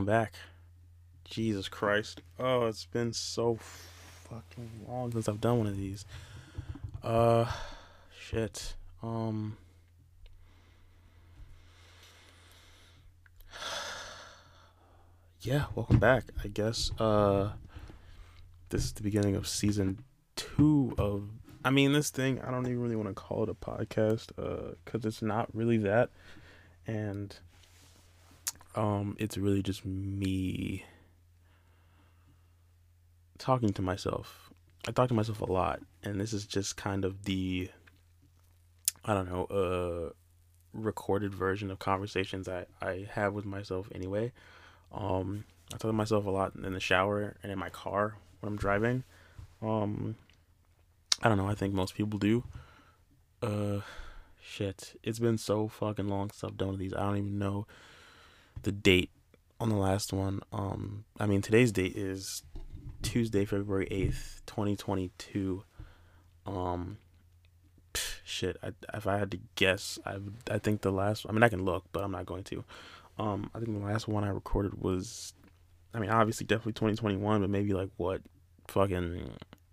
back. Jesus Christ. Oh, it's been so fucking long since I've done one of these. Uh, shit. Um, yeah, welcome back, I guess. This is the beginning of season two of. I mean, this thing, I don't even really want to call it a podcast, because it's not really that. And, it's really just me talking to myself. I talk to myself a lot, and this is just kind of the, I don't know, recorded version of conversations I have with myself anyway. I talk to myself a lot in the shower and in my car when I'm driving. Um, I don't know. I think most people do. Uh, Shit. It's been so fucking long since I've done one of these. I don't even know the date on the last one. I mean, today's date is Tuesday, February 8th, 2022. Um, Shit. If I had to guess, I think the last. I mean, I can look, but I'm not going to. I think the last one I recorded was, I mean, obviously definitely 2021, but maybe like what, fucking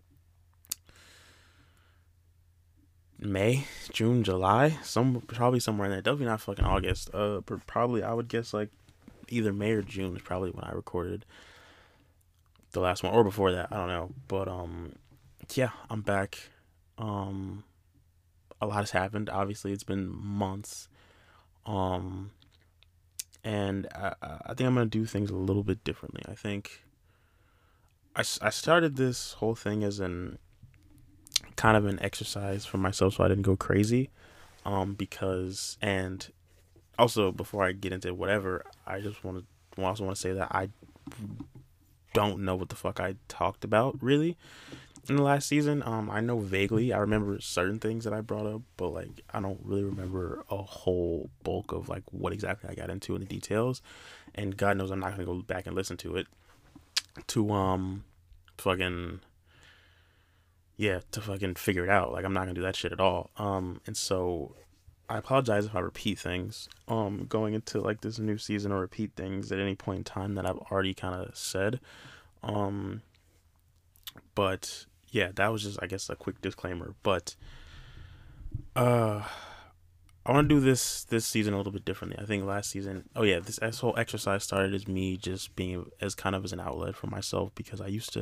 May, June, July, probably somewhere in there. Definitely not fucking August. Probably I would guess like either May or June is probably when I recorded the last one, or before that. I don't know, but yeah, I'm back. Um, a lot has happened. Obviously, it's been months. Um, and I think I'm gonna do things a little bit differently. I think I started this whole thing as an kind of an exercise for myself so I didn't go crazy. Because, and also before I get into whatever, I just also want to say that I don't know what the fuck I talked about really in the last season. I know vaguely. I remember certain things that I brought up, but like I don't really remember a whole bulk of like what exactly I got into in the details. And God knows I'm not gonna go back and listen to it to fucking yeah, to fucking figure it out. Like I'm not gonna do that shit at all. And so I apologize if I repeat things. Going into like this new season or repeat things at any point in time that I've already kind of said. Um, but yeah, that was just I guess a quick disclaimer. But uh, I want to do this season a little bit differently. I think last season, oh yeah, this whole exercise started as me just being as kind of as an outlet for myself because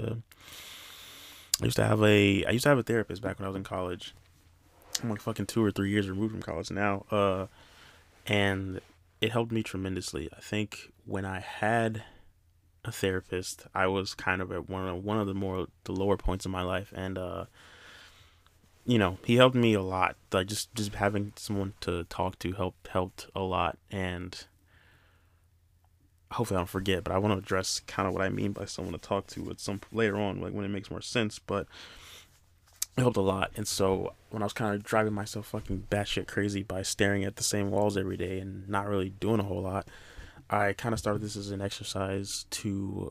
I used to have a therapist back when I was in college. I'm like fucking 2 or 3 years removed from college now. And it helped me tremendously. I think when I had a therapist, I was kind of at one of the lower points in my life, and he helped me a lot. Like just having someone to talk to helped a lot, and hopefully I don't forget. But I want to address kind of what I mean by someone to talk to at some later on, like when it makes more sense. But it helped a lot. And so when I was kind of driving myself fucking batshit crazy by staring at the same walls every day and not really doing a whole lot, I kind of started this as an exercise to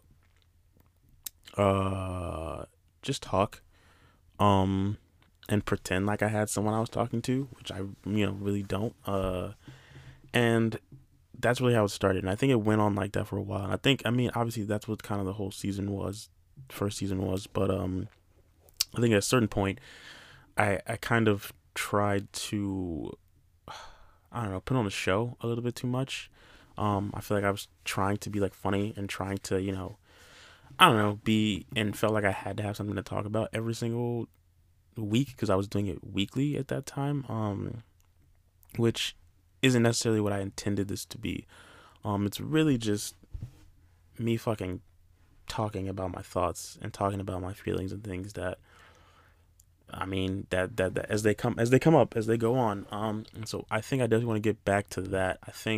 uh just talk um and pretend like I had someone I was talking to, which I really don't. And that's really how it started. And I think it went on like that for a while. And I mean obviously that's what kind of the whole season was, first season was, but I think at a certain point I kind of tried to, I don't know, put on a show a little bit too much. I feel like I was trying to be like funny and trying to, I don't know, be and felt like I had to have something to talk about every single week because I was doing it weekly at that time. Which isn't necessarily what I intended this to be. It's really just me fucking talking about my thoughts and talking about my feelings and things that I mean that as they come up as they go on. And so I think I definitely want to get back to that.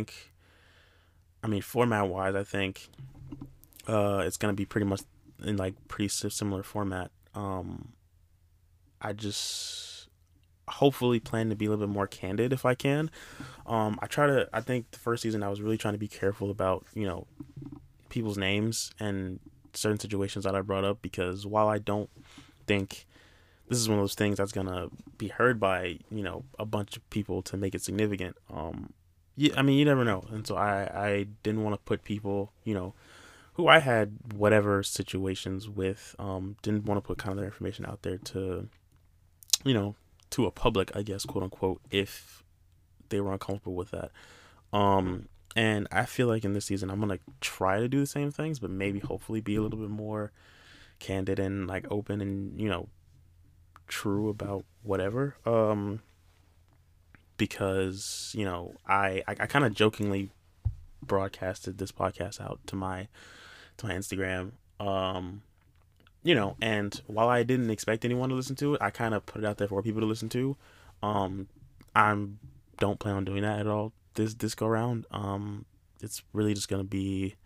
I mean format wise, I think it's gonna be pretty much in like pretty similar format. I just hopefully plan to be a little bit more candid if I can. I think the first season I was really trying to be careful about people's names and certain situations that I brought up because while I don't think this is one of those things that's gonna be heard by a bunch of people to make it significant. yeah, I mean, you never know. And so I didn't want to put people, who I had whatever situations with, didn't want to put kind of their information out there to, you know, to a public, I guess, quote unquote, if they were uncomfortable with that. And I feel like in this season, I'm gonna try to do the same things, but maybe hopefully be a little bit more candid and like open and true about whatever. Because I kind of jokingly broadcasted this podcast out to my Instagram. And while I didn't expect anyone to listen to it, I kind of put it out there for people to listen to. Um, I'm don't plan on doing that at all this go around. It's really just gonna be,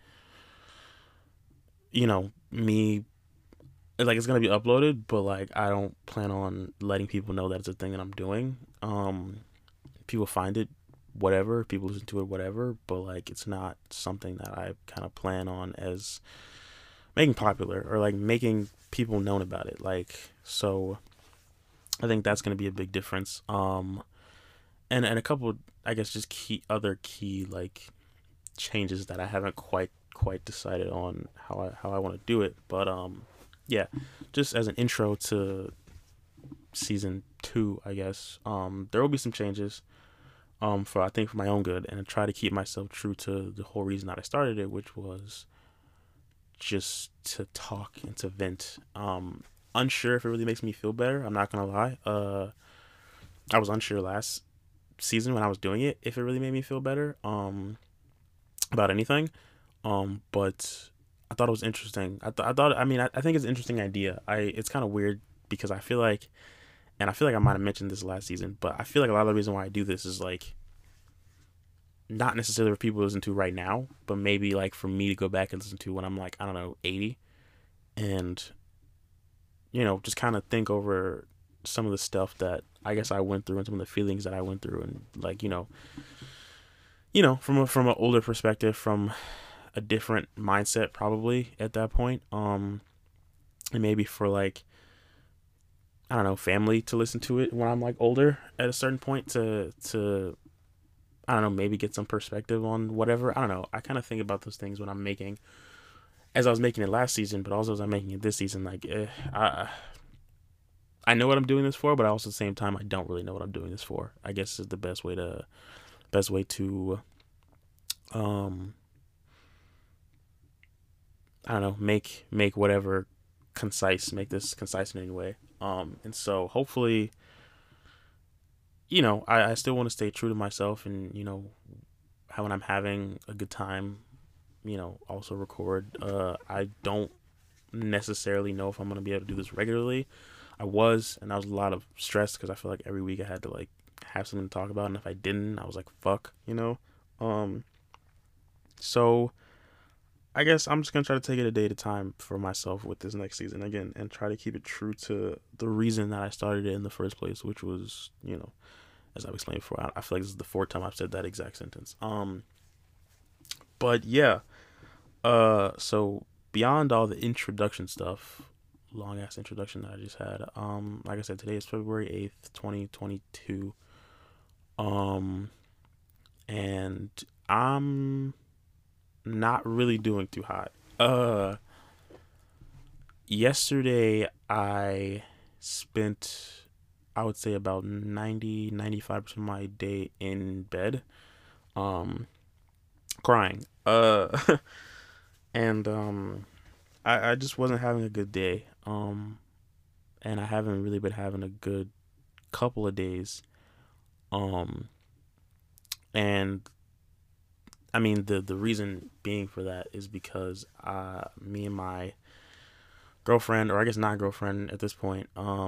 me. Like it's gonna be uploaded, but like I don't plan on letting people know that it's a thing that I'm doing. People find it, whatever. People listen to it, whatever. But like it's not something that I kind of plan on as making popular or like making people known about it. Like so, I think that's gonna be a big difference. And a couple, I guess, just key like changes that I haven't quite decided on how I want to do it. But yeah, just as an intro to season 2, I guess. There will be some changes. For I think for my own good, and try to keep myself true to the whole reason that I started it, which was just to talk and to vent. Unsure if it really makes me feel better. I'm not gonna lie. I was unsure last season when I was doing it if it really made me feel better. About anything. But I thought it was interesting. I thought. I mean, I think it's an interesting idea. It's kind of weird because I feel like I might have mentioned this last season, but I feel like a lot of the reason why I do this is like not necessarily for people to listen to right now, but maybe like for me to go back and listen to when I'm like, I don't know, 80, and just kind of think over some of the stuff that I guess I went through and some of the feelings that I went through, and like from an older perspective, from a different mindset probably at that point. And maybe for like, I don't know, family to listen to it when I'm like older at a certain point to I don't know, maybe get some perspective on whatever. I don't know. I kind of think about those things when I'm making, as I was making it last season, but also as I'm making it this season. Like, I know what I'm doing this for, but also at the same time, I don't really know what I'm doing this for. I guess is the best way to um I don't know, make whatever concise, make this concise in any way. And so hopefully, I still want to stay true to myself, and how when I'm having a good time, also record. I don't necessarily know if I'm gonna be able to do this regularly. And that was a lot of stress because I feel like every week I had to like have something to talk about, and if I didn't, I was like, fuck. Um, so I guess I'm just gonna try to take it a day at a time for myself with this next season again, and try to keep it true to the reason that I started it in the first place, which was, as I've explained before. I feel like this is the fourth time I've said that exact sentence. But yeah. So beyond all the introduction stuff, long ass introduction that I just had. Like I said, today is February 8th, 2022. Um, and I'm not really doing too hot. Yesterday I spent, I would say, about 95% of my day in bed, um, crying. And I just wasn't having a good day. And I haven't really been having a good couple of days. Um, and I mean the reason being for that is because me and my girlfriend, or I guess not girlfriend at this point,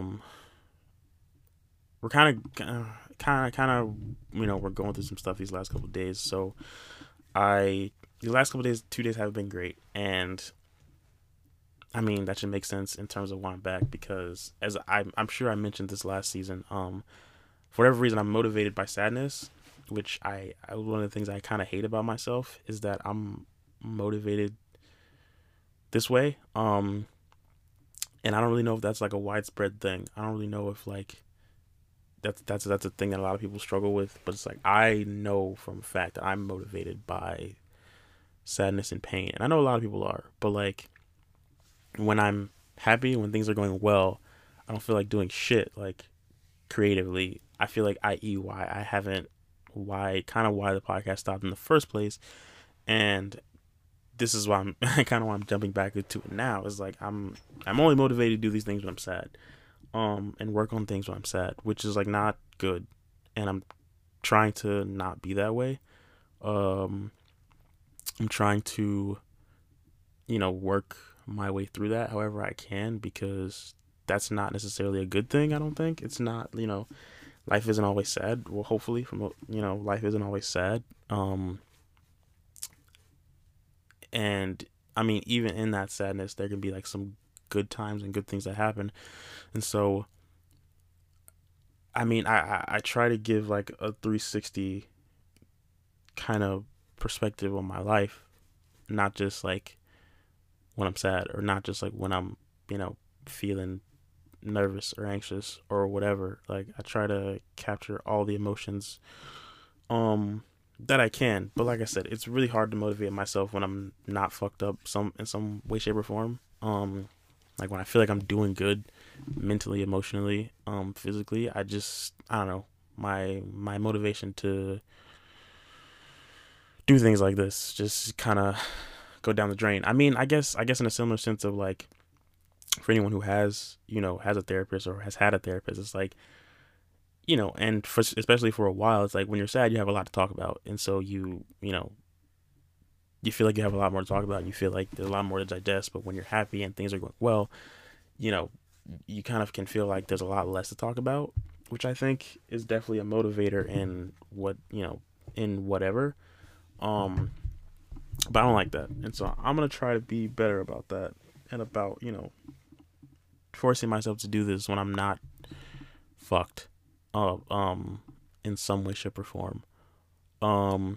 we're kind of we're going through some stuff these last couple of days. So I the last couple of days, 2 days haven't been great, and I mean that should make sense in terms of why I'm back, because as I'm sure I mentioned this last season, for whatever reason I'm motivated by sadness, which I one of the things I kind of hate about myself is that I'm motivated this way. And I don't really know if that's like a widespread thing. I don't really know if like that's a thing that a lot of people struggle with. But it's like I know from fact that I'm motivated by sadness and pain, and I know a lot of people are. But like when I'm happy, when things are going well, I don't feel like doing shit like creatively. I feel like, i.e., why I haven't, why kind of why the podcast stopped in the first place, and this is why I'm kind of why I'm jumping back into it now. Is like I'm only motivated to do these things when I'm sad, and work on things when I'm sad, which is like not good, and I'm trying to not be that way. Um, I'm trying to work my way through that however I can, because that's not necessarily a good thing. I don't think it's not. Life isn't always sad. Well, hopefully, life isn't always sad. And I mean, even in that sadness, there can be like some good times and good things that happen. And so, I mean, I try to give like a 360 kind of perspective on my life, not just like when I'm sad, or not just like when I'm, feeling nervous or anxious or whatever. Like I try to capture all the emotions that I can. But like I said, it's really hard to motivate myself when I'm not fucked up in some way, shape, or form. Like when I feel like I'm doing good mentally, emotionally, physically, I don't know. My motivation to do things like this just kind of go down the drain. I mean, I guess in a similar sense of like, for anyone who has a therapist or has had a therapist, it's like, and especially for a while, it's like when you're sad, you have a lot to talk about, and so you feel like you have a lot more to talk about, and you feel like there's a lot more to digest. But when you're happy and things are going well, you know, you kind of can feel like there's a lot less to talk about, which I think is definitely a motivator in in whatever. Um, but I don't like that, and so I'm gonna try to be better about that, and about forcing myself to do this when I'm not fucked up, in some way, shape, or form. Um,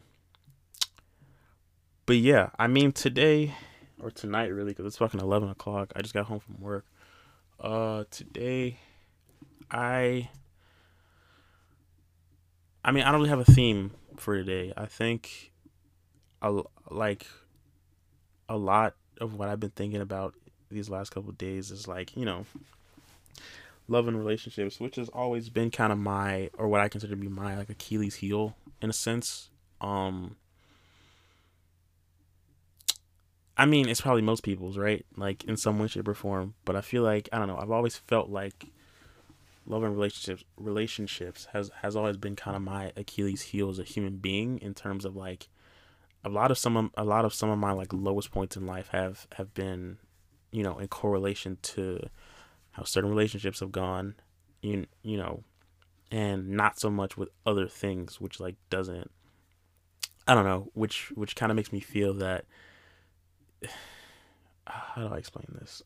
but yeah, I mean today or tonight really, because it's fucking 11 o'clock. I just got home from work. Today I I mean I don't really have a theme for today. I think like a lot of what I've been thinking about these last couple of days is like love and relationships, which has always been kind of my, or what I consider to be my like Achilles heel in a sense. Um, I mean, it's probably most people's, right? Like in some way, shape, or form. But I feel like I don't know. I've always felt like love and relationships has always been kind of my Achilles heel as a human being, in terms of like a lot of some of my like lowest points in life have been, in correlation to how certain relationships have gone, you know, and not so much with other things, which like doesn't, I don't know, which kind of makes me feel that, how do I explain this?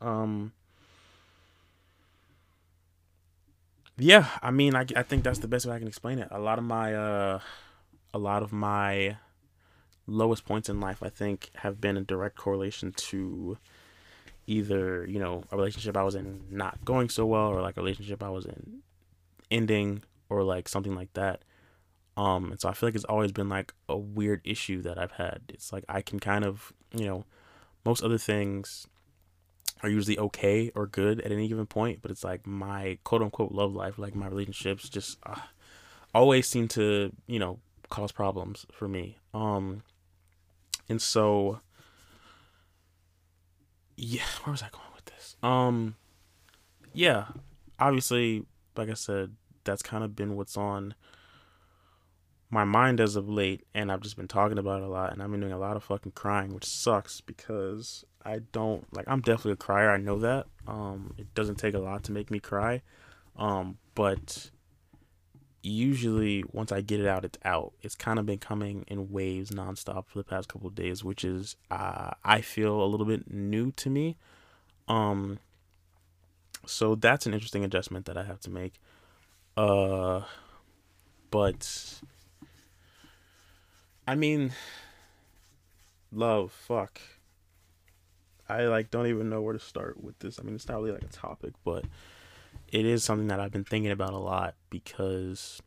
Yeah, I mean, I think that's the best way I can explain it. A lot of my lowest points in life, I think, have been in direct correlation to either, a relationship I was in not going so well, or like a relationship I was in ending, or like something like that. And so I feel like it's always been like a weird issue that I've had. It's like I can kind of, most other things are usually okay or good at any given point, but it's like my quote unquote love life, like my relationships, just always seem to, cause problems for me. And so yeah, where was I going with this? Yeah, obviously, like I said, that's kind of been what's on my mind as of late, and I've just been talking about it a lot, and I've been doing a lot of fucking crying, which sucks because I don't like. I'm definitely a crier. I know that. It doesn't take a lot to make me cry. But usually once I get it out, it's out. It's kind of been coming in waves nonstop for the past couple of days, which is I feel a little bit new to me. Um, so that's an interesting adjustment that I have to make. Uh, but I mean, love, fuck. I like don't even know where to start with this. I mean, it's not really like a topic, but it is something that I've been thinking about a lot because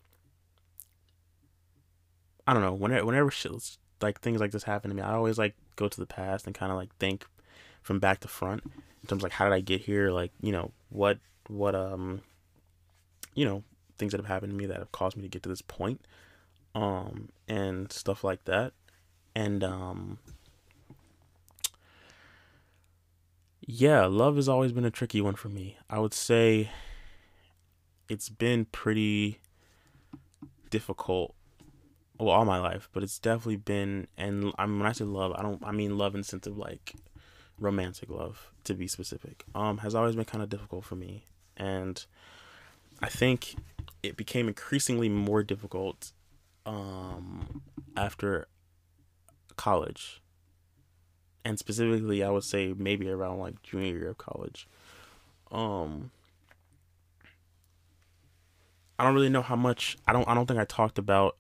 I don't know, whenever shit, like things like this happen to me, I always like go to the past and kind of like think from back to front in terms of like how did I get here, like what you know things that have happened to me that have caused me to get to this point, and stuff like that. And yeah, love has always been a tricky one for me. I would say it's been pretty difficult, well, all my life, but it's definitely been, and I mean, when I say love, I mean love in the sense of like romantic love, to be specific, has always been kind of difficult for me. And I think it became increasingly more difficult after college, and specifically I would say maybe around like junior year of college. um I don't really know how much, I don't think I talked about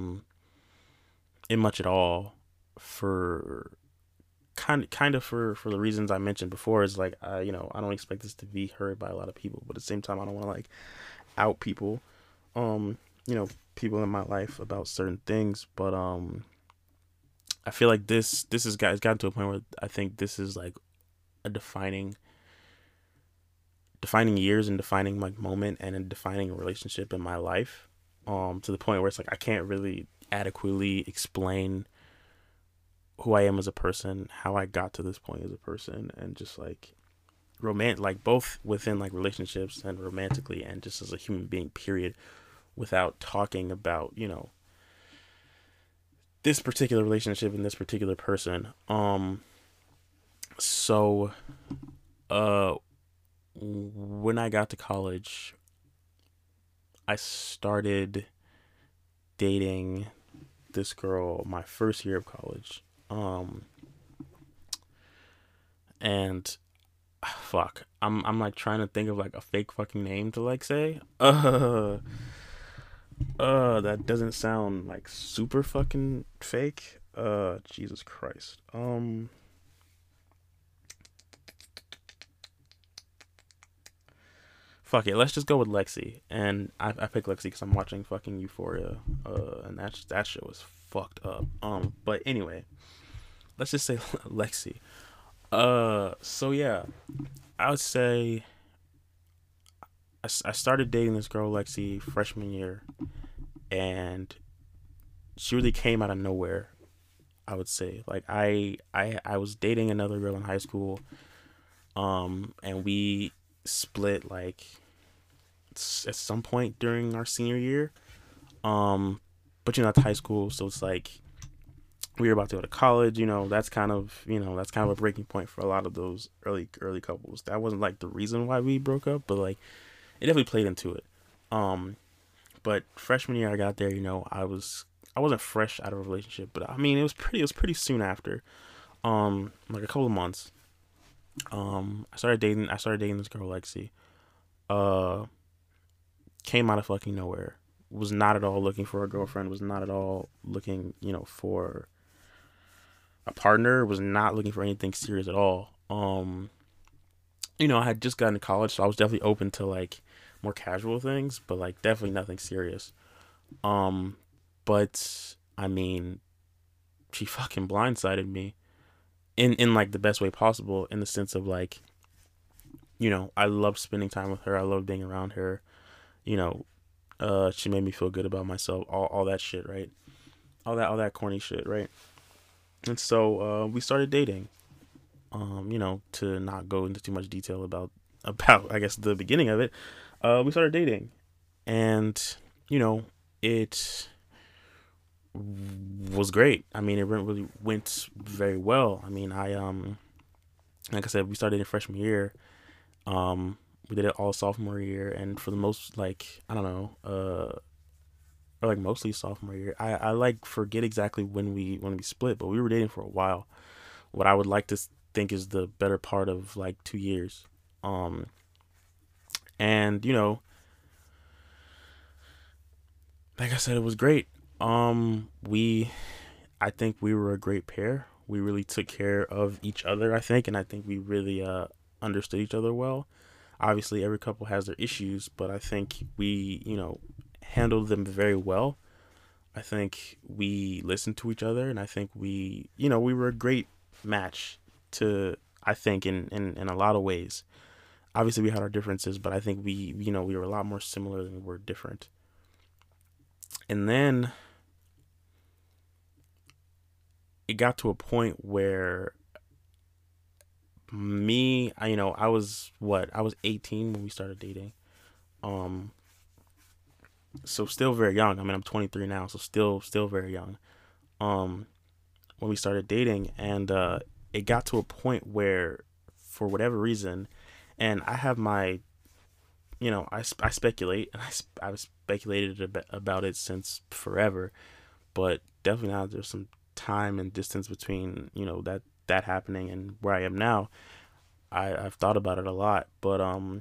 it much at all, for kind of for the reasons I mentioned before. Is like, I don't expect this to be heard by a lot of people, but at the same time I don't want to like out people, um people in my life about certain things. But I feel like this has got it's gotten to a point where I think this is like a defining years and defining like moment and a defining relationship in my life, to the point where it's like I can't really adequately explain who I am as a person, how I got to this point as a person, and just like like both within like relationships and romantically and just as a human being, period, without talking about, this particular relationship and this particular person. So uh when I got to college, I started dating this girl my first year of college. Um and fuck, I'm like trying to think of like a fake fucking name to like say. That doesn't sound like super fucking fake. Jesus Christ. Fuck it. Let's just go with Lexi. And I picked Lexi because I'm watching fucking Euphoria. And that shit was fucked up. But anyway, let's just say Lexi. So yeah, I would say I started dating this girl Lexi freshman year, and she really came out of nowhere. I would say like I was dating another girl in high school, and we split like at some point during our senior year. Um, but it's high school, so it's like we were about to go to college. That's kind of a breaking point for a lot of those early couples. That wasn't like the reason why we broke up, but like it definitely played into it. Um, but freshman year I got there, I wasn't fresh out of a relationship, but I mean it was pretty soon after. Like a couple of months. I started dating this girl Lexi. Uh, Came out of fucking nowhere. Was not at all looking for a girlfriend. Was not at all looking, for a partner. Was not looking for anything serious at all. I had just gotten to college, so I was definitely open to like more casual things, but like definitely nothing serious. Um, but I mean, she fucking blindsided me in like the best way possible, in the sense of like, I loved spending time with her. I loved being around her. You know, she made me feel good about myself. All that shit, right? All that corny shit, right? And so we started dating. To not go into too much detail about I guess the beginning of it. We started dating, and you know, it was great. I mean, it really went very well. I mean, like I said, we started in freshman year. We did it all sophomore year, and for the most, like, I don't know, or like mostly sophomore year. I like forget exactly when we split, but we were dating for a while. What I would like to think is the better part of like 2 years. Um, and like I said, it was great. We I think we were a great pair. We really took care of each other, I think, and I think we really understood each other well. Obviously, every couple has their issues, but I think we, handled them very well. I think we listened to each other, and I think we were a great match to, I think, in a lot of ways. Obviously, we had our differences, but I think we were a lot more similar than we were different. And then it got to a point where I was what? I was 18 when we started dating. Um, so still very young. I mean, I'm 23 now, so still very young. Um, when we started dating, and it got to a point where, for whatever reason, and I have my, I speculate, and I've speculated about it since forever, but definitely now there's some time and distance between that happening and where I am now. I've thought about it a lot, but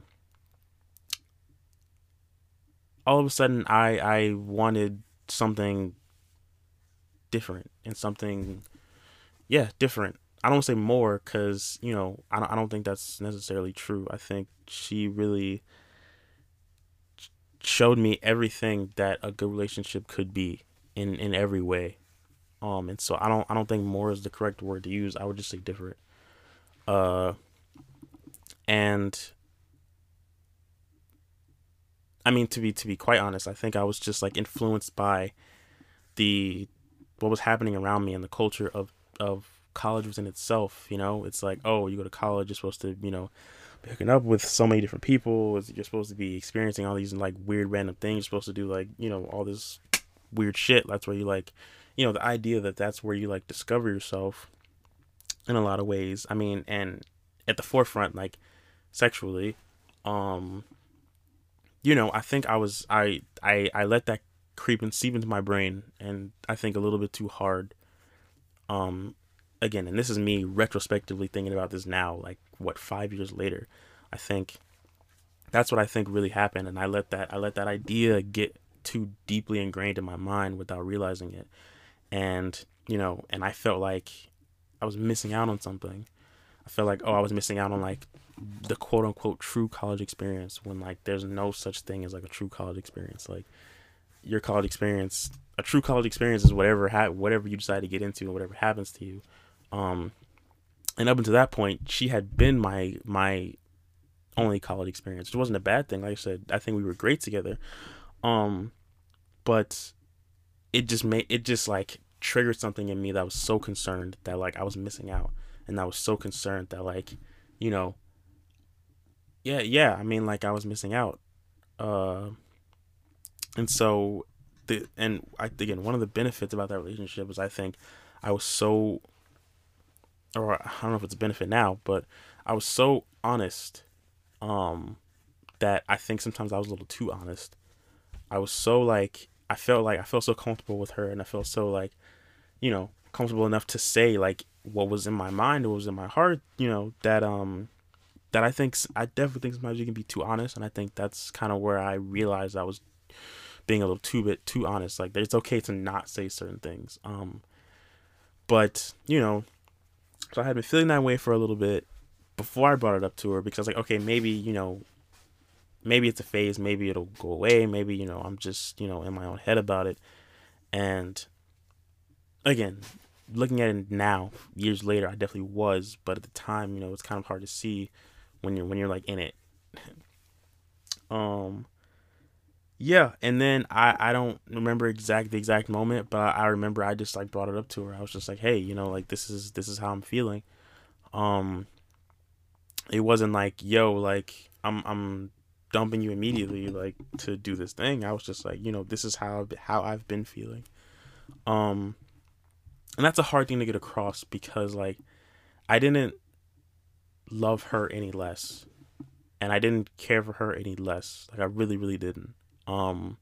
all of a sudden I wanted something different and something, yeah, different. I don't say more because I don't think that's necessarily true. I think she really showed me everything that a good relationship could be in every way. And so I don't think more is the correct word to use. I would just say different. Uh, and I mean, to be quite honest, I think I was just like influenced by the what was happening around me and the culture of college within itself. It's like, oh, you go to college, you're supposed to be hooking up with so many different people. You're supposed to be experiencing all these like weird random things. You're supposed to do like all this weird shit. That's where you like, the idea that that's where you like discover yourself in a lot of ways. I mean, and at the forefront, like sexually, um, I think I let that creep and seep into my brain, and I think a little bit too hard. Um, Again, and this is me retrospectively thinking about this now, like what 5 years later. I think that's what I think really happened, and I let that idea get too deeply ingrained in my mind without realizing it, and and I felt like I was missing out on something. I felt like, oh, I was missing out on like the quote unquote true college experience, when like there's no such thing as like a true college experience. Like your college experience, a true college experience is whatever you decide to get into and whatever happens to you. Um, and up until that point, she had been my only college experience, which wasn't a bad thing. Like I said, I think we were great together. Um, but it just like triggered something in me that was so concerned that like I was missing out, and I was so concerned that like, you know, yeah. I mean, like I was missing out. Uh, and so again, one of the benefits about that relationship was I think I was so, or I don't know if it's a benefit now, but I was so honest, um, that I think sometimes I was a little too honest. I was so like I felt so comfortable with her, and I felt so like, comfortable enough to say like what was in my mind, what was in my heart, that I definitely think sometimes you can be too honest, and I think that's kind of where I realized I was being a little too bit too honest. Like it's okay to not say certain things. But so I had been feeling that way for a little bit before I brought it up to her, because I was like, okay, maybe maybe it's a phase, maybe it'll go away, maybe I'm just in my own head about it. And again, looking at it now, years later, I definitely was, but at the time, it's kind of hard to see when you're like in it. Um, yeah, and then I don't remember the exact moment, but I remember I just like brought it up to her. I was just like, hey, like this is how I'm feeling. Um, it wasn't like, yo, like I'm dumping you immediately like to do this thing. I was just like, this is how I've been feeling. Um, and that's a hard thing to get across, because like I didn't love her any less, and I didn't care for her any less. Like I really, really didn't. Um,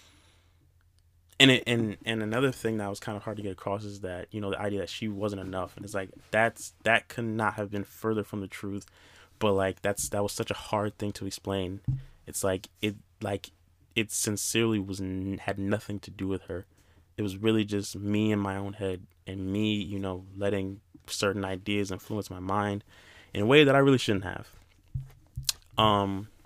and another thing that was kind of hard to get across is that the idea that she wasn't enough, and it's like that could not have been further from the truth. But like that was such a hard thing to explain. It's like it sincerely had nothing to do with her. It was really just me in my own head, and me letting certain ideas influence my mind in a way that I really shouldn't have.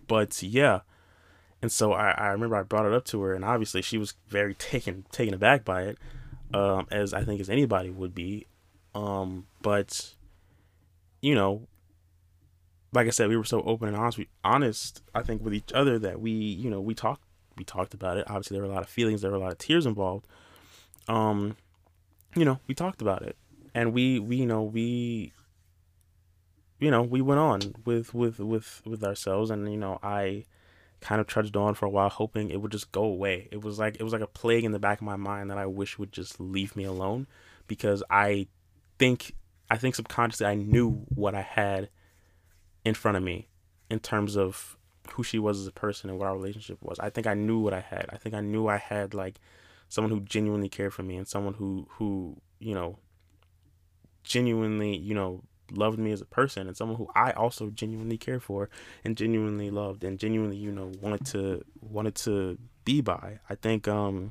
But yeah, and so I remember I brought it up to her, and obviously she was very taken aback by it, as I think as anybody would be. But you know, like I said, we were so open and honest, I think, with each other that we talked about it. Obviously, there were a lot of feelings, there were a lot of tears involved. Um, we talked about it, and we went on with ourselves, and I kind of trudged on for a while, hoping it would just go away. It was like a plague in the back of my mind that I wish would just leave me alone, because think I think subconsciously I knew what I had in front of me in terms of who she was as a person and what our relationship was. I think I knew what I had. I think I knew I had like someone who genuinely cared for me, and someone who genuinely loved me as a person, and someone who I also genuinely cared for and genuinely loved and genuinely wanted to be by. I think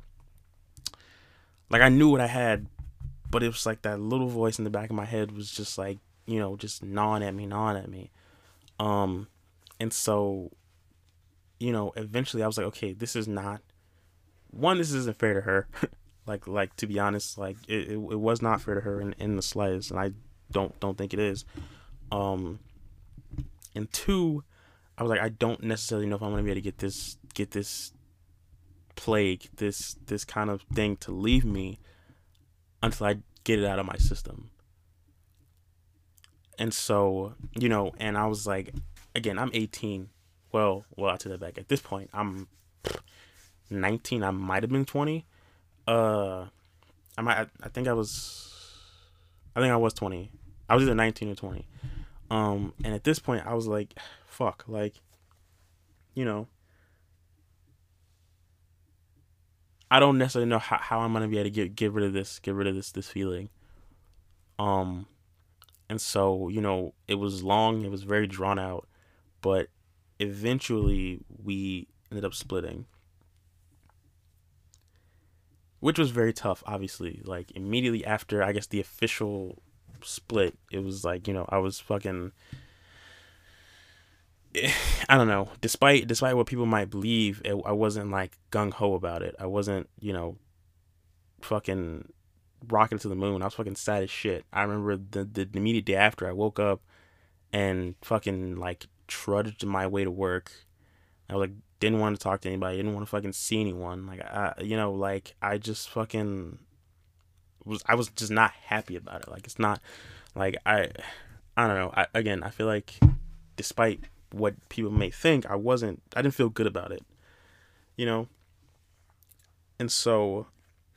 like I knew what I had, but it was like that little voice in the back of my head was just like just gnawing at me. Um, and so eventually I was like, okay, this isn't fair to her. Like to be honest, like it was not fair to her in the slightest, and I don't think it is. Um, and two, I was like, I don't necessarily know if I'm gonna be able to get this plague, this kind of thing to leave me until I get it out of my system. And so, and I was like, again, I'm 18. Well, I take that back. At this point, I'm 19. I might have been 20. Uh, I think I was 20. I was either 19 or 20. And at this point, I was like, fuck, like, you know, I don't necessarily know how I'm gonna be able to get rid of this feeling. Um, and so it was long, it was very drawn out, but eventually we ended up splitting, which was very tough. Obviously, like immediately after, I guess the official split, it was like I was fucking. I don't know. Despite what people might believe, I wasn't like gung ho about it. I wasn't fucking rocket to the moon. I was fucking sad as shit. I remember the immediate day after I woke up and fucking like trudged my way to work. I was like didn't want to talk to anybody, didn't want to fucking see anyone. Like like I just fucking I was just not happy about it. Like it's not like I don't know. Again, I feel like despite what people may think, I didn't feel good about it, you know? And so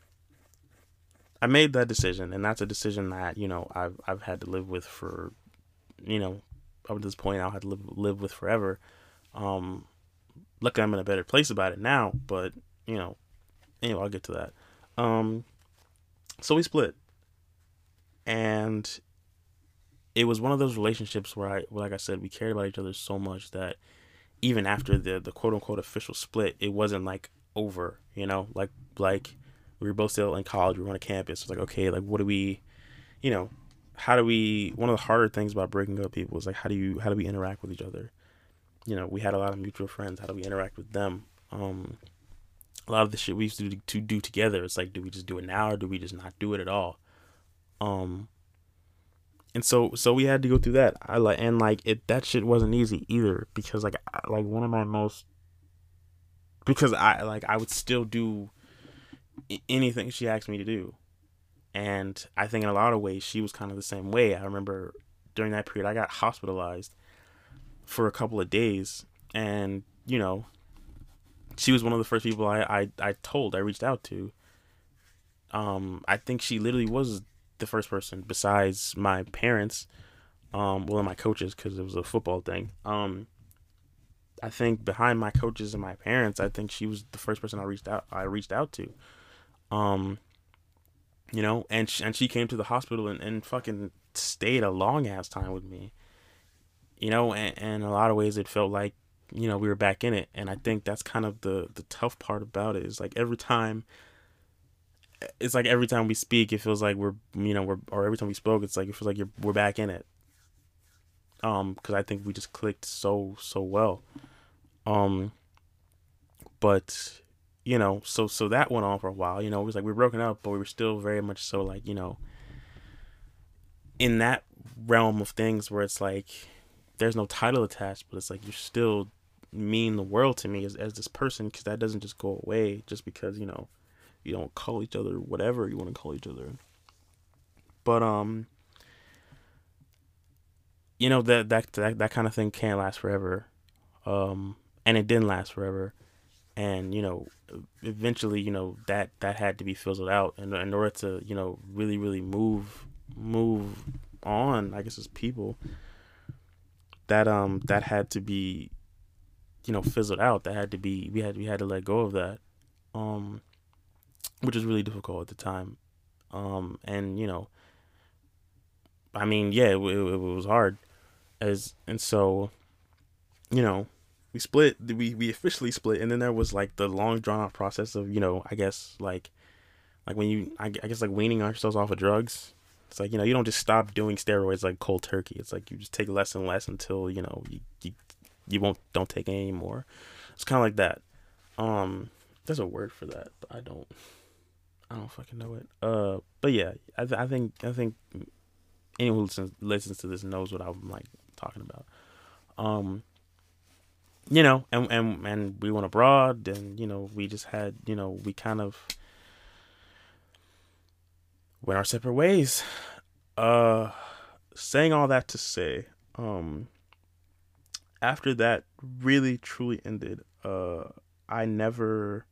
I made that decision, and that's a decision that I've had to live with for you know up to this point. I'll have to live with forever. Um, Luckily, I'm in a better place about it now, but you know, anyway, I'll get to that. Um, so we split, and it was one of those relationships where like I said, we cared about each other so much that even after the quote unquote official split, it wasn't like over. Like we were both still in college. We were on a campus. It was like, okay, like what do we, you know, how do we? One of the harder things about breaking up with people is like how do we interact with each other? We had a lot of mutual friends. How do we interact with them? A lot of the shit we used to do together. It's like, do we just do it now or do we just not do it at all? Um, and so we had to go through that. I like and like it that shit wasn't easy either because like one of my most because I would still do anything she asked me to do. And I think in a lot of ways she was kind of the same way. I remember during that period I got hospitalized for a couple of days, and she was one of the first people I reached out to. I think she literally was the first person besides my parents, well, and my coaches because it was a football thing. I think behind my coaches and my parents, I think she was the first person I reached out to. Um, and she came to the hospital and fucking stayed a long ass time with me. And in a lot of ways it felt like we were back in it, and I think that's kind of the tough part about it is like every time we speak it feels like we're or every time we spoke it's like it feels like we're back in it, because I think we just clicked so well. Um, but so that went on for a while. It was like we were broken up, but we were still very much so like in that realm of things where it's like there's no title attached, but it's like you still mean the world to me as this person, because that doesn't just go away just because you don't call each other whatever you want to call each other. But that kind of thing can't last forever. And it didn't last forever. And eventually that had to be fizzled out in order to really really move on, I guess, as people. That had to be fizzled out. That had to be we had to let go of that, um which was really difficult at the time. And I mean, yeah, it was hard. As And so you know we split. We officially split, and then there was like the long drawn out process of I guess like when I guess like weaning ourselves off of drugs. It's like you don't just stop doing steroids like cold turkey. It's like you just take less and less until you won't don't take any anymore. It's kind of like that. There's a word for that, but I don't fucking know it. But yeah, I think anyone who listens to this knows what I'm like talking about. Um, and we went abroad, and we just had we kind of went our separate ways. Uh, Saying all that to say, after that really truly ended, I never,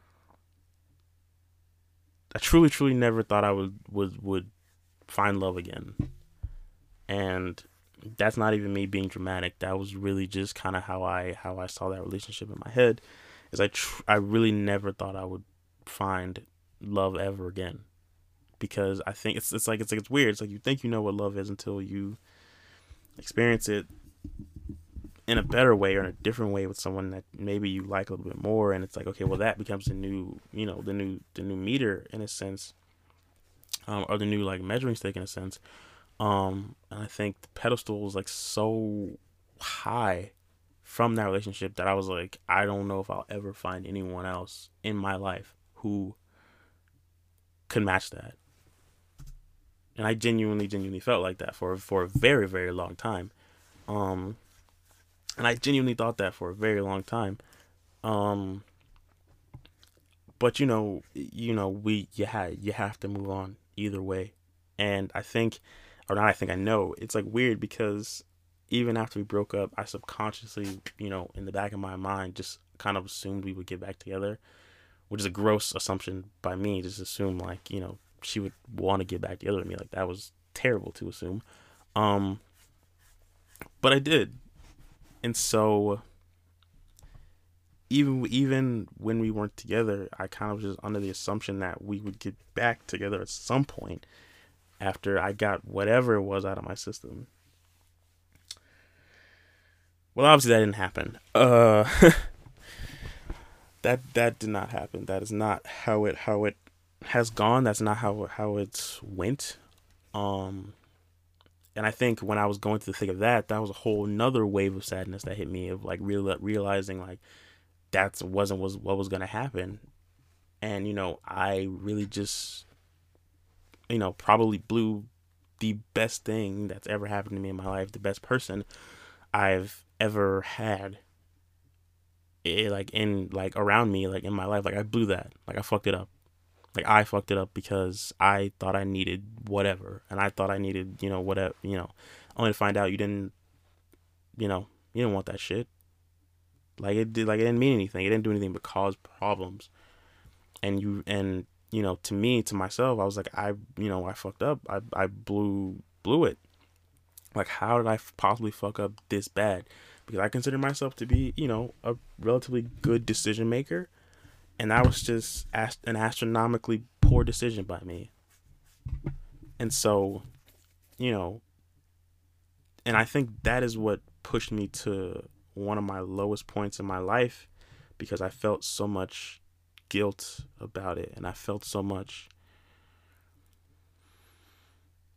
I truly truly never thought I would find love again, and that's not even me being dramatic. That was really just kind of how I saw that relationship in my head. Is I really never thought I would find love ever again, because I think it's weird. It's like you think you know what love is until you experience it in a better way or in a different way with someone that maybe you like a little bit more, and it's like, okay, well, that becomes the new the new meter in a sense, or the new like measuring stick in a sense. And I think the pedestal was like so high from that relationship that I was like, I don't know if I'll ever find anyone else in my life who could match that. And I genuinely felt like that for a very very long time. Um, and I genuinely thought that for a very long time. Um, but you have to move on either way. And I think, or not, I think I know it's like weird because even after we broke up, I subconsciously, in the back of my mind, just kind of assumed we would get back together, which is a gross assumption by me. Just assume like she would want to get back together with me. Like that was terrible to assume. Um, but I did, and so even when we weren't together, I kind of was just under the assumption that we would get back together at some point after I got whatever it was out of my system. Well, obviously that didn't happen. That did not happen. That is not how it has gone. That's not how it went. Um, and I think when I was going through the thick of that, that was a whole another wave of sadness that hit me, of like realizing like that wasn't was what was gonna happen. And I really just probably blew the best thing that's ever happened to me in my life, the best person I've ever had, like in like around me, like in my life. Like I blew that. Like I fucked it up. Like I fucked it up because I thought I needed whatever, and I thought I needed whatever, only to find out you didn't want that shit. Like it didn't mean anything. It didn't do anything but cause problems. And to me, to myself, I was like, I fucked up. I blew it. Like, how did I possibly fuck up this bad? Because I consider myself to be, a relatively good decision maker, and that was just an astronomically poor decision by me. And so, you know, and I think that is what pushed me to one of my lowest points in my life, because I felt so much guilt about it, and I felt so much,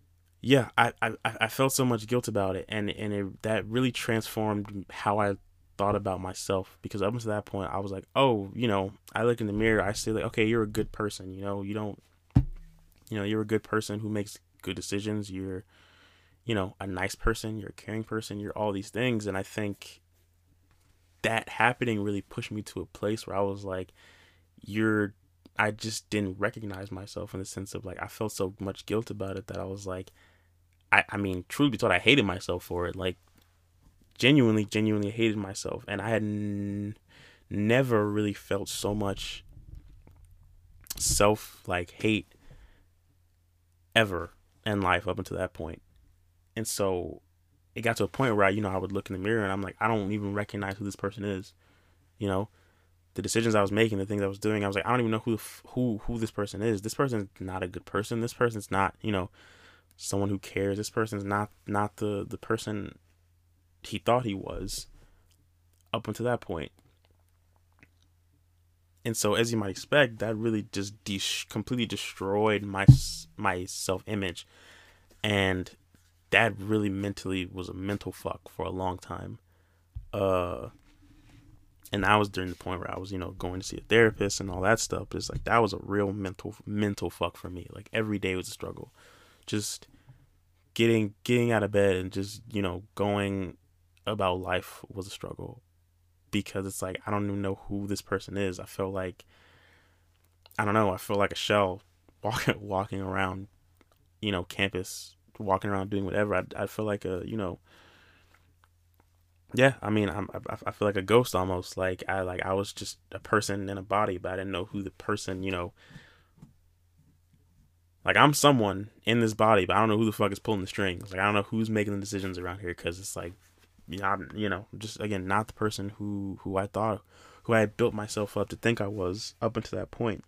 yeah, I felt so much guilt about it, and that really transformed how I thought about myself, because up until that point I was like, oh, I look in the mirror, I say like, okay, you're a good person, you don't, you're a good person who makes good decisions, you're, a nice person, you're a caring person, you're all these things. And I think that happening really pushed me to a place where I was like, I just didn't recognize myself, in the sense of like, I felt so much guilt about it that I was like, I mean, truly be told, I hated myself for it. Like, genuinely hated myself. And I had never really felt so much self like hate ever in life up until that point. And so it got to a point where I would look in the mirror and I'm like, I don't even recognize who this person is. You know, the decisions I was making, the things I was doing, I was like, I don't even know who this person is. This person's not a good person. This person's not, someone who cares. This person's not the person he thought he was up until that point. And so, as you might expect, that really just completely destroyed my self image, and that really mentally was a mental fuck for a long time. And that was during the point where I was, going to see a therapist and all that stuff. But it's like, that was a real mental fuck for me. Like, every day was a struggle. Just getting out of bed and just, going about life was a struggle, because it's like, I don't even know who this person is. I feel like, I don't know, I feel like a shell walking around, campus, walking around doing whatever. I feel like yeah, I mean, I feel like a ghost almost. Like I was just a person in a body, but I didn't know who the person, like, I'm someone in this body, but I don't know who the fuck is pulling the strings. Like, I don't know who's making the decisions around here, because it's like, I'm, just, again, not the person who I thought, who I had built myself up to think I was up until that point.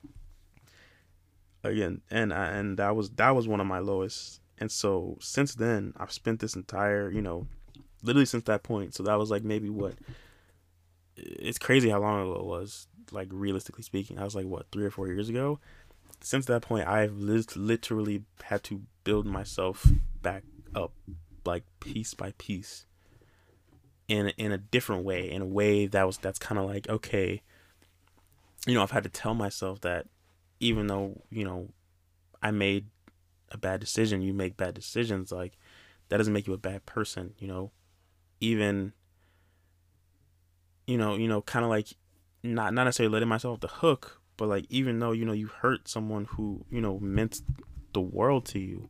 Again, and that was one of my lowest. And so since then, I've spent this entire, literally since that point. So that was like, maybe what? It's crazy how long ago it was. Like, realistically speaking, I was like, what, 3 or 4 years ago. Since that point, I've literally had to build myself back up, like, piece by piece, in a different way, in a way that's kind of like, okay, I've had to tell myself that, even though, I made a bad decision, you make bad decisions, like, that doesn't make you a bad person. Even, kind of like, not necessarily letting myself off the hook, but like, even though, you hurt someone who, meant the world to you,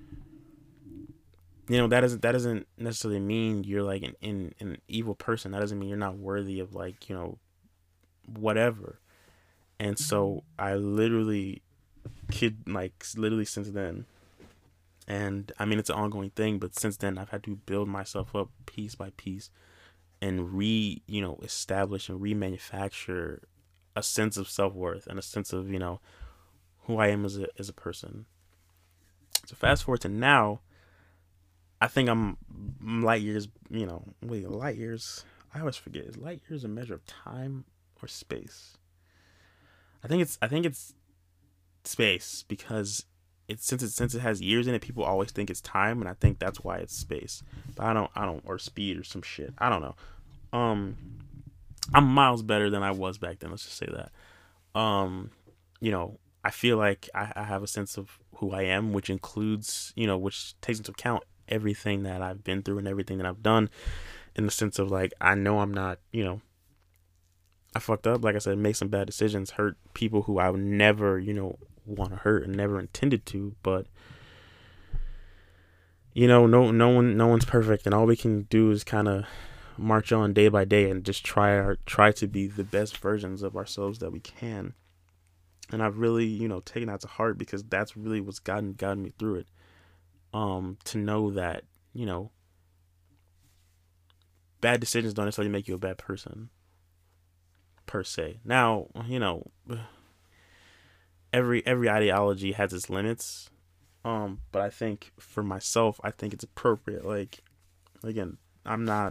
that doesn't necessarily mean you're like an evil person. That doesn't mean you're not worthy of, like, whatever. And so I literally literally since then, and I mean, it's an ongoing thing, but since then I've had to build myself up piece by piece, and establish and remanufacture a sense of self-worth and a sense of, who I am as a person. So fast forward to now, I think I'm light years, wait, light years. I always forget. Is light years a measure of time or space? I think it's space, because since it has years in it, people always think it's time, and I think that's why it's space. But I don't, or speed or some shit. I don't know. Um, I'm miles better than I was back then. Let's just say that. Um, I feel like I have a sense of who I am, which includes, which takes into account everything that I've been through and everything that I've done, in the sense of, like, I know I'm not, I fucked up, like I said, made some bad decisions, hurt people who I would never, want to hurt and never intended to. But, no one's perfect, and all we can do is kind of march on day by day and just try to be the best versions of ourselves that we can. And I've really, taken that to heart, because that's really what's gotten me through it. To know that, bad decisions don't necessarily make you a bad person, per se. Now, every ideology has its limits. But I think for myself, I think it's appropriate. Like, again, I'm not,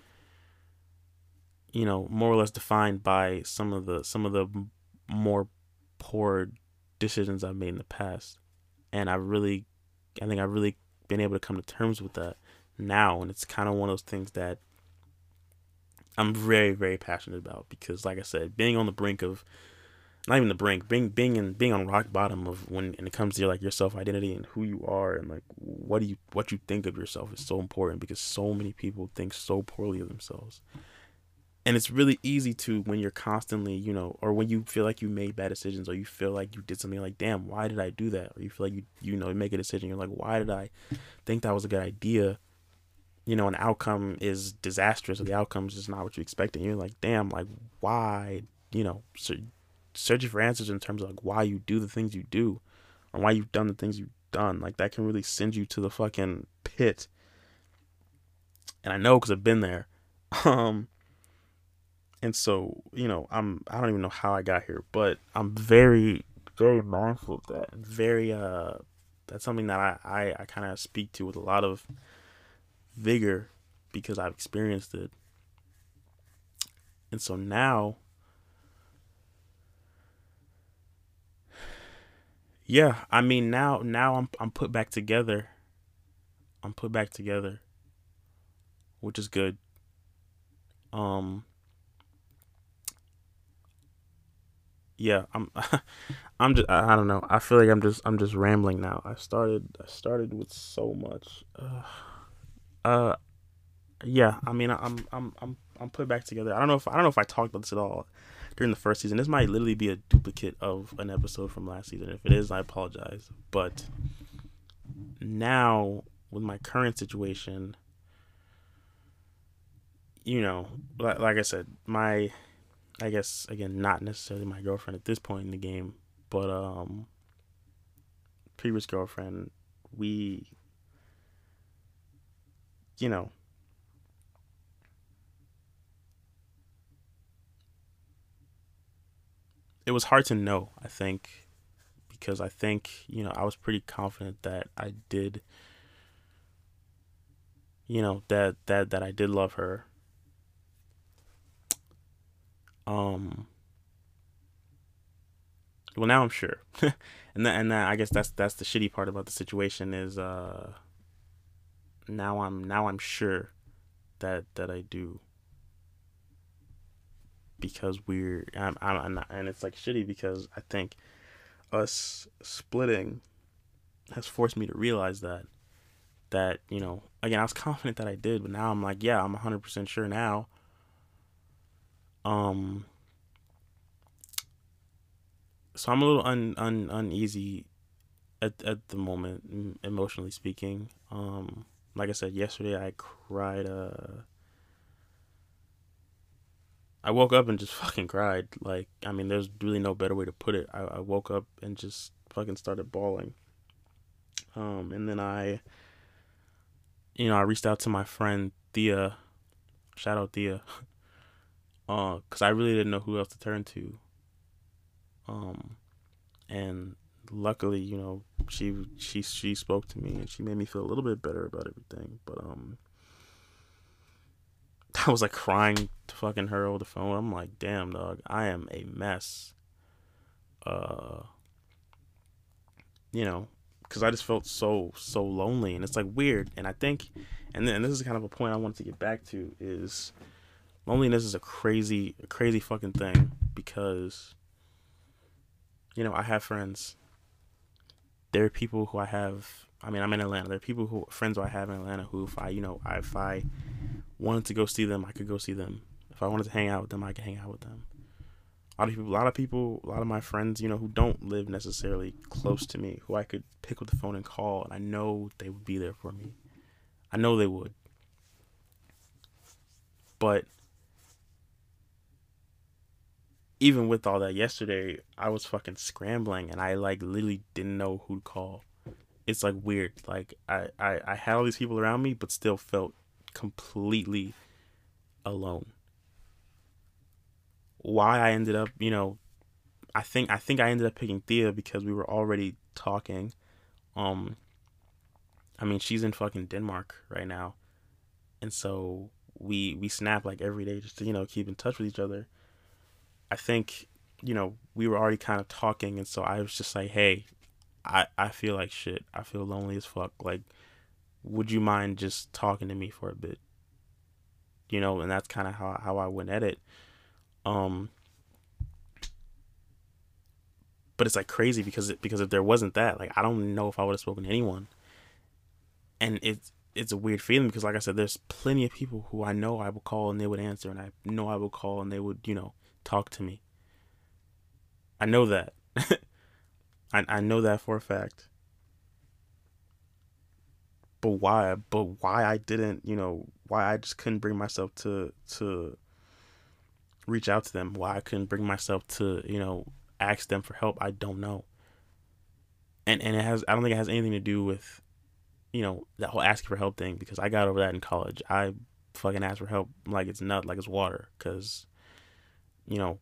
more or less defined by some of the more poor decisions I've made in the past. And I think I've really been able to come to terms with that now. And it's kind of one of those things that I'm very, very passionate about, because like I said, being on the brink of, not even the brink, being on rock bottom of, when and it comes to like your self identity and who you are, and like what you think of yourself, is so important, because so many people think so poorly of themselves. And it's really easy to, when you're constantly, or when you feel like you made bad decisions, or you feel like you did something, like, damn, why did I do that? Or you feel like you make a decision, you're like, why did I think that was a good idea? An outcome is disastrous, or the outcome is just not what you expected. You're like, damn, like, why? Searching for answers in terms of like why you do the things you do, or why you've done the things you've done, like that can really send you to the fucking pit. And I know, because I've been there. Um, and so I don't even know how I got here, but I'm very, very mindful of that, and very that's something that I kind of speak to with a lot of vigor, because I've experienced it. And so now, yeah, I mean, now I'm put back together. I'm put back together, which is good. Um, yeah, I don't know. I feel like I'm just rambling now. I started with so much. Uh, yeah. I mean, I'm put back together. I don't know if I talked about this at all during the first season. This might literally be a duplicate of an episode from last season. If it is, I apologize. But now, with my current situation, you know, like I said, I guess, again, not necessarily my girlfriend at this point in the game, but previous girlfriend, we, you know, it was hard to know, I think, because I think, I was pretty confident that I did, that I did love her. Um, well, now I'm sure. And that, I guess that's the shitty part about the situation is, now I'm sure that I do, because I'm not, and it's like shitty, because I think us splitting has forced me to realize that again, I was confident that I did, but now I'm like, yeah, I'm 100% sure now. um so I'm a little uneasy at the moment, emotionally speaking. Like I said, yesterday I cried. I woke up and just fucking cried. Like, I mean, there's really no better way to put it. I woke up and just fucking started bawling. And then I reached out to my friend Thea. Shout out Thea. Cause I really didn't know who else to turn to. Um, and luckily, she spoke to me, and she made me feel a little bit better about everything. But I was like crying to fucking her over the phone. I'm like, damn, dog, I am a mess. Uh, you know, because I just felt so lonely, and it's like weird. And I think, and this is kind of a point I wanted to get back to, is loneliness is a crazy fucking thing, because I have friends. There are people who I have. I mean, I'm in Atlanta. There are people who friends who I have in Atlanta who, if I wanted to go see them, I could go see them. If I wanted to hang out with them, I could hang out with them. A lot of my friends, who don't live necessarily close to me, who I could pick up the phone and call, and I know they would be there for me. I know they would. But even with all that, yesterday I was fucking scrambling, and I like literally didn't know who to call. It's like weird. Like I had all these people around me, but still felt completely alone. Why I ended up, I think I ended up picking Thea because we were already talking. Um, I mean, she's in fucking Denmark right now, and so we snap like every day just to keep in touch with each other. I think we were already kind of talking, and so I was just like, hey, I feel like shit. I feel lonely as fuck. Like, would you mind just talking to me for a bit? and that's kind of how I went at it. Um, but it's like crazy because if there wasn't that, like I don't know if I would have spoken to anyone. And it's a weird feeling because, like I said, there's plenty of people who I know I would call and they would answer, and I know I would call and they would talk to me. I know that. I know that for a fact. But why? But why I didn't? Why I just couldn't bring myself to reach out to them? Why I couldn't bring myself to ask them for help? I don't know. And it has. I don't think it has anything to do with that whole asking for help thing, because I got over that in college. I fucking ask for help like it's like it's water, because you know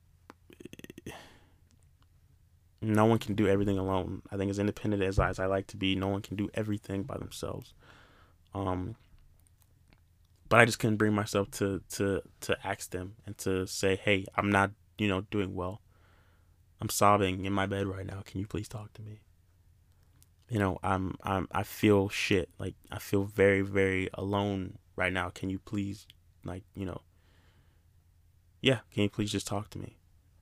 no one can do everything alone. I think as independent as I like to be, no one can do everything by themselves. Um, but I just couldn't bring myself to ask them and to say, hey, I'm not doing well. I'm sobbing in my bed right now. Can you please talk to me? I feel shit. Like I feel very, very alone right now. Can you please, like, yeah, can you please just talk to me?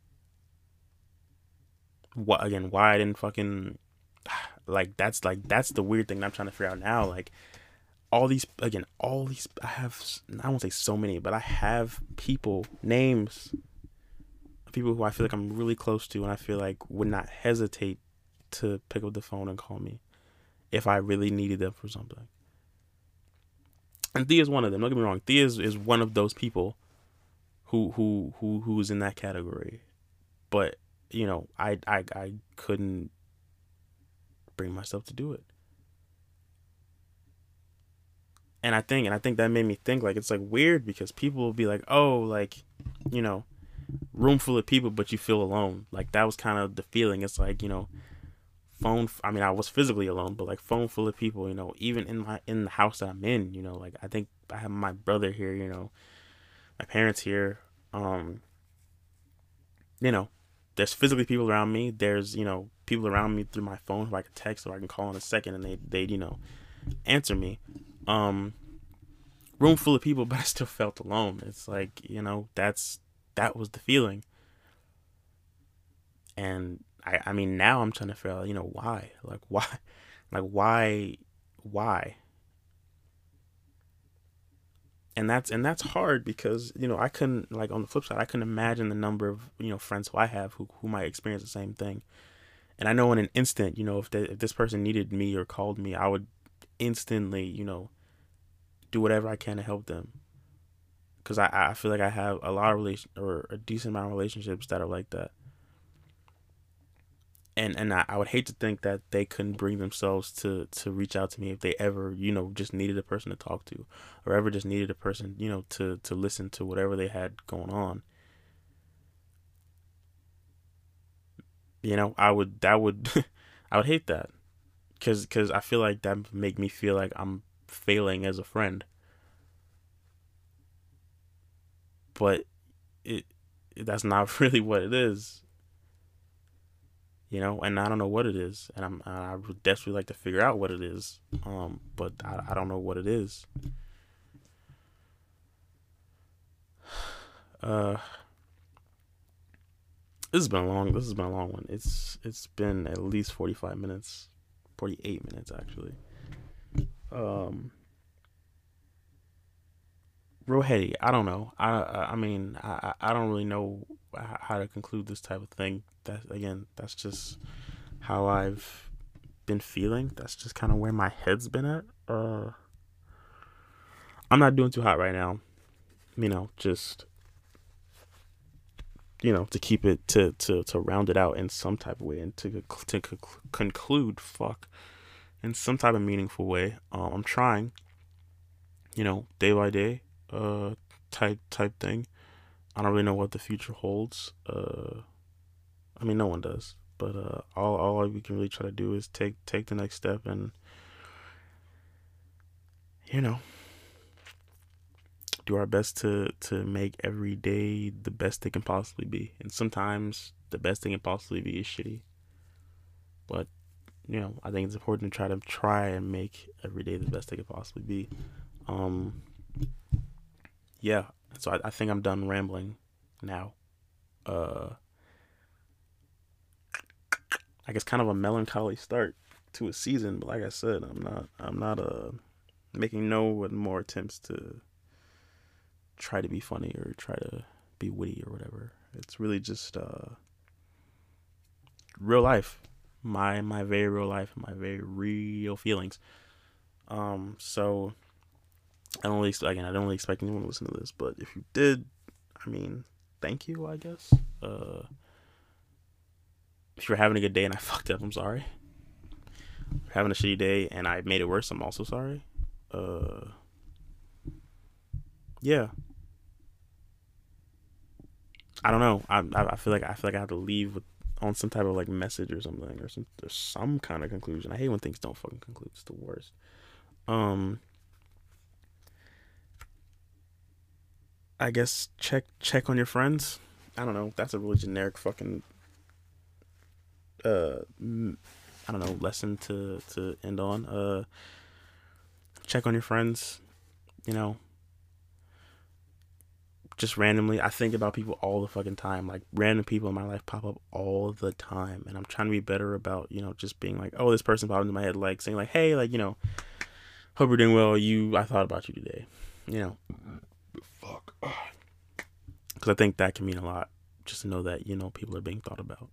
What again? Why I didn't fucking that's the weird thing that I'm trying to figure out now. Like all these I have, I won't say so many, but I have names, people who I feel like I'm really close to, and I feel like would not hesitate to pick up the phone and call me if I really needed them for something. And Thea is one of them. Don't get me wrong. Thea is one of those people who's in that category. But I couldn't bring myself to do it. And I think that made me think, like, it's like weird because people will be like, oh, like, room full of people, but you feel alone. Like that was kind of the feeling. It's like, phone. I mean, I was physically alone, but like phone full of people. Even in the house that I'm in. Like I think I have my brother here. My parents here. Um, you know, there's physically people around me. There's people around me through my phone who I can text or I can call in a second, and they answer me. Um, Room full of people, but I still felt alone. It's like that was the feeling. And I mean, now I'm trying to figure out why, like why. And that's hard because I couldn't, like, on the flip side, I couldn't imagine the number of friends who I have who might experience the same thing. And I know in an instant, if this person needed me or called me, I would instantly do whatever I can to help them, because I feel like I have a lot of or a decent amount of relationships that are like that. And I would hate to think that they couldn't bring themselves to reach out to me if they ever just needed a person to talk to, or ever just needed a person to listen to whatever they had going on. I would that would I would hate that, because I feel like that would make me feel like I'm failing as a friend. But it that's not really what it is. And I don't know what it is, and I would desperately like to figure out what it is, but I don't know what it is. uh this has been a long one. It's been at least 45 minutes, 48 minutes actually. um Real heady. I don't know. I mean, I don't really know how to conclude this type of thing. That's just how I've been feeling. That's just kind of where my head's been at. I'm not doing too hot right now. Just to keep it to round it out in some type of way, and to conclude, fuck, in some type of meaningful way. I'm trying, day by day, uh, type thing. I don't really know what the future holds. I mean, no one does. But all we can really try to do is take the next step, and you know do our best to make every day the best it can possibly be. And sometimes the best thing can possibly be is shitty. But I think it's important to try and make every day the best it could possibly be. Um, yeah, so I think I'm done rambling now. Uh, I guess kind of a melancholy start to a season, but like I said, I'm not making no more attempts to try to be funny or try to be witty or whatever. It's really just real life, my very real life, my very real feelings. So I don't really expect anyone to listen to this, but if you did, I mean, thank you, I guess. If you're having a good day and I fucked up, I'm sorry. If you're having a shitty day and I made it worse, I'm also sorry. Uh, yeah, I don't know. I feel like I have to leave with on some type of like message or something or some kind of conclusion. I hate when things don't fucking conclude. It's the worst. Um, I guess check on your friends. I don't know. That's a really generic fucking uh I don't know lesson to end on. Check on your friends. You know, just randomly. I think about people all the fucking time. Like random people in my life pop up all the time, and I'm trying to be better about just being like, oh, this person popped into my head, like saying like, hey, like hope you're doing well. I thought about you today. You know, fuck. Because I think that can mean a lot. Just to know that people are being thought about.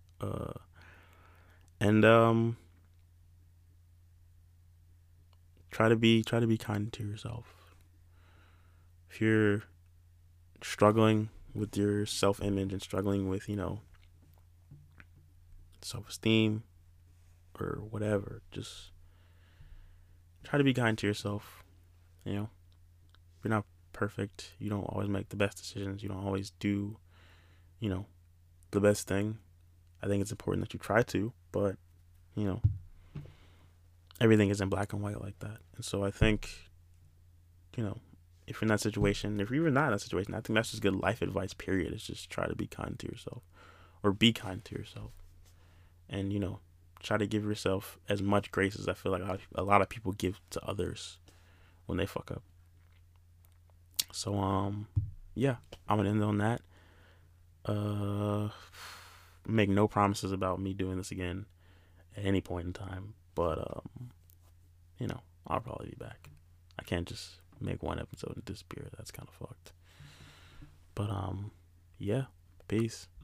And try to be kind to yourself. If you're struggling with your self image and struggling with self esteem or whatever, just try to be kind to yourself. You're not perfect. You don't always make the best decisions. You don't always do you know the best thing. I think it's important that you try to, but you know everything isn't black and white like that. And so I think you know if you're in that situation, if you're even not in that situation, I think that's just good life advice. Period. Is just try to be kind to yourself, or be kind to yourself, and try to give yourself as much grace as I feel like a lot of people give to others when they fuck up. So yeah, I'm gonna end on that. Uh, make no promises about me doing this again at any point in time, but I'll probably be back. I can't just make one episode and disappear. That's kind of fucked. But yeah, peace.